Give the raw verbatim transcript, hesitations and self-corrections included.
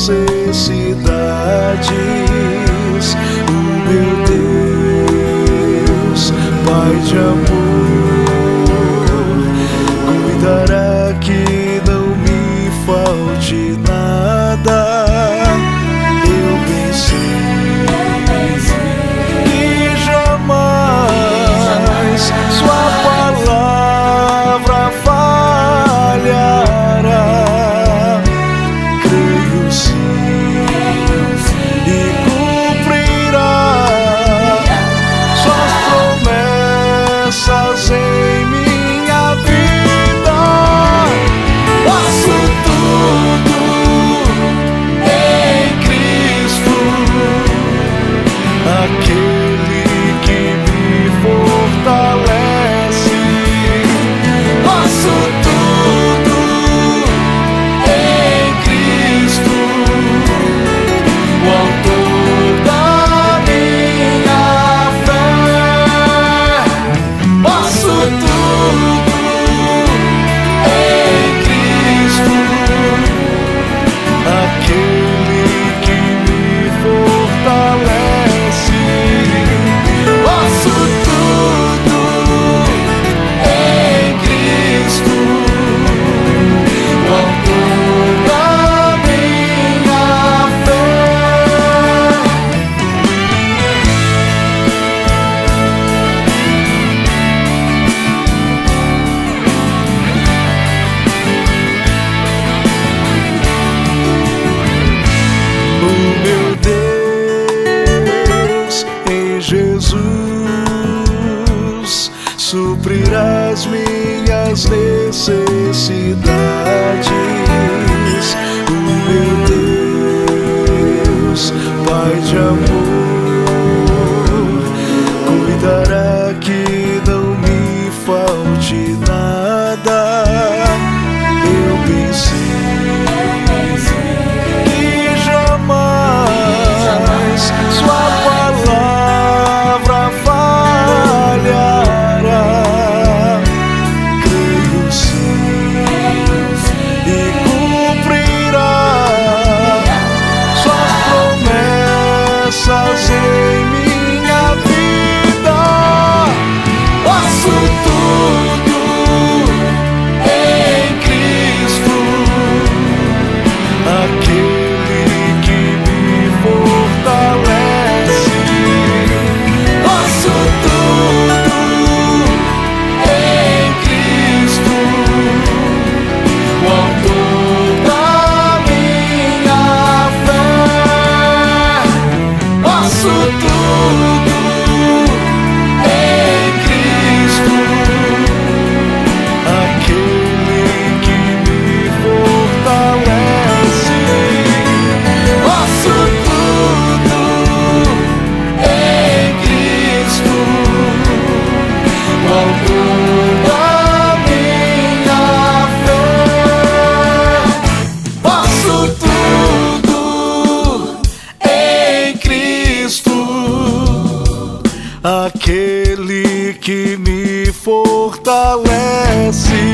necessidades. O meu Deus, Pai de amor, cuidará que não me falte nada. Eu pensei que jamais Sua palavra falhará. Creio sim e cumprirá Suas promessas em minha vida. Posso tudo em Cristo, aquele que me fortalece. Posso tudo em Cristo, o autor da minha fé. Posso tudo em Cristo, aquele que me fortalece. Posso tudo em Cristo, o autor da minha fé. O meu Deus, em Jesus, suprirá as minhas necessidades. O meu Deus, Pai de amor, cuidará que não me falte nada. Eu pensei que jamais Sua palavra falhará. Creio sim e cumprirá Suas promessas em minha vida. Posso tudo em Cristo, aquele que me fortalece. Posso tudo em Cristo, o autor da minha fé. Posso tudo em Cristo, aquele que me fortalece. Posso tudo em Cristo, o autor da minha fé. Posso tudo em Cristo, aquele que me fortalece.